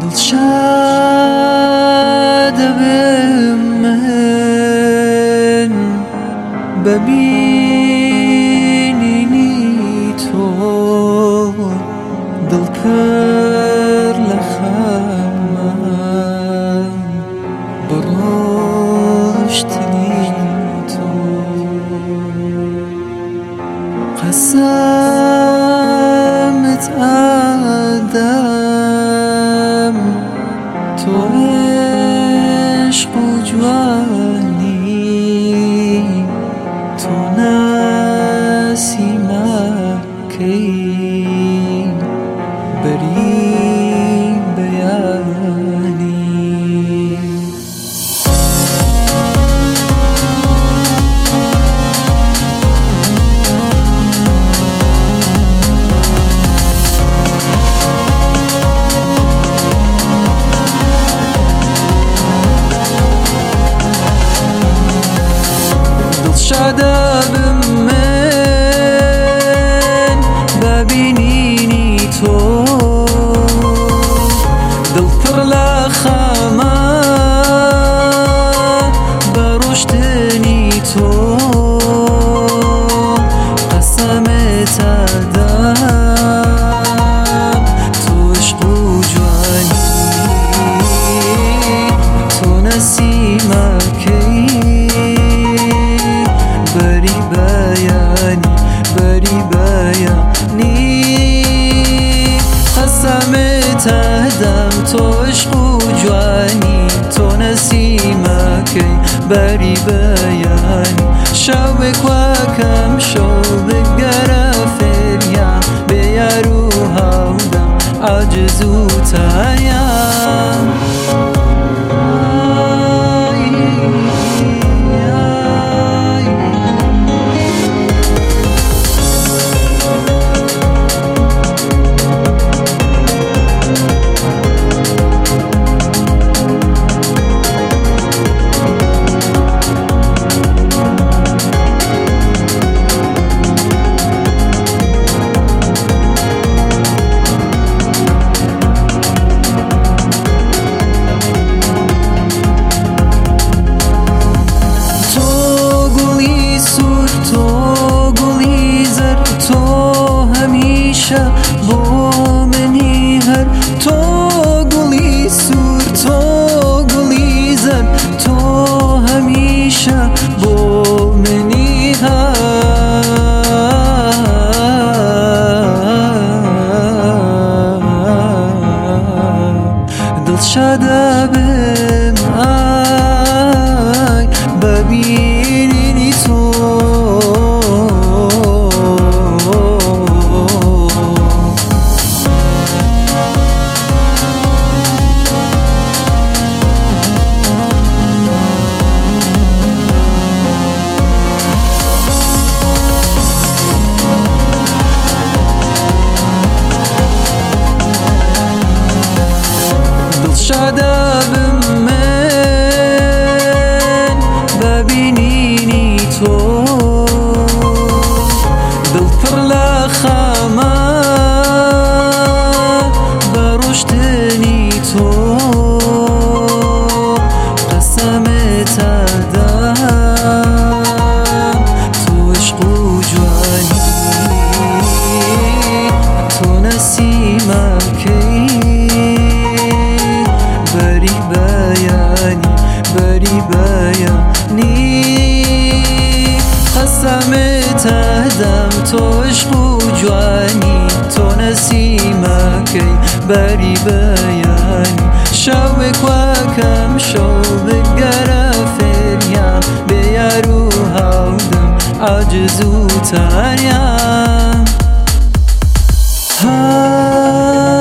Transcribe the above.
دڵشاد دەبم من ببینینی تۆ دڵپڕ لە خەمم بڕۆشتنی تۆ قەسەمت ئەدەم تۆ عشق و جوانی تۆ نەسیمەکەی بەری بەیانی دەبم من ببینینی تۆ دڵپڕ لە خەمە بە ڕۆشتنی تۆ قەسەمت ئەدەم تۆ عشق و جوانی تۆ نەسیمەکەی بەری بەیانی قەسەمت ئەدەم تۆ عشق و جوانی تۆ نەسیمەکەی بەری بەیانی شەوێک وەکەم شەو بگەرە فێریان بێ یار و هاودەم عاجز و تەنیان بۆ منی هەر تۆ گوڵی سوور تۆ گوڵی زەر تۆ هەمیشە بۆ منی هەر دڵشاد دەبم ئای ببینینی تۆ دەبم من ببینینی تۆ دڵپڕ لە خەمە بە ڕۆشتنی تۆ قەسەمت ئەدەم تۆ عشق و جوانی تۆ نەسیمەکەی بەری بەیانی قەسەمت ئەدەم تۆ عشق و جوانی تۆ نەسیمەکەی بەری بەیانی شەوێک وەکەم شەو بگەرە فێریان بێ یار و هاودەم عاجز و تەنیان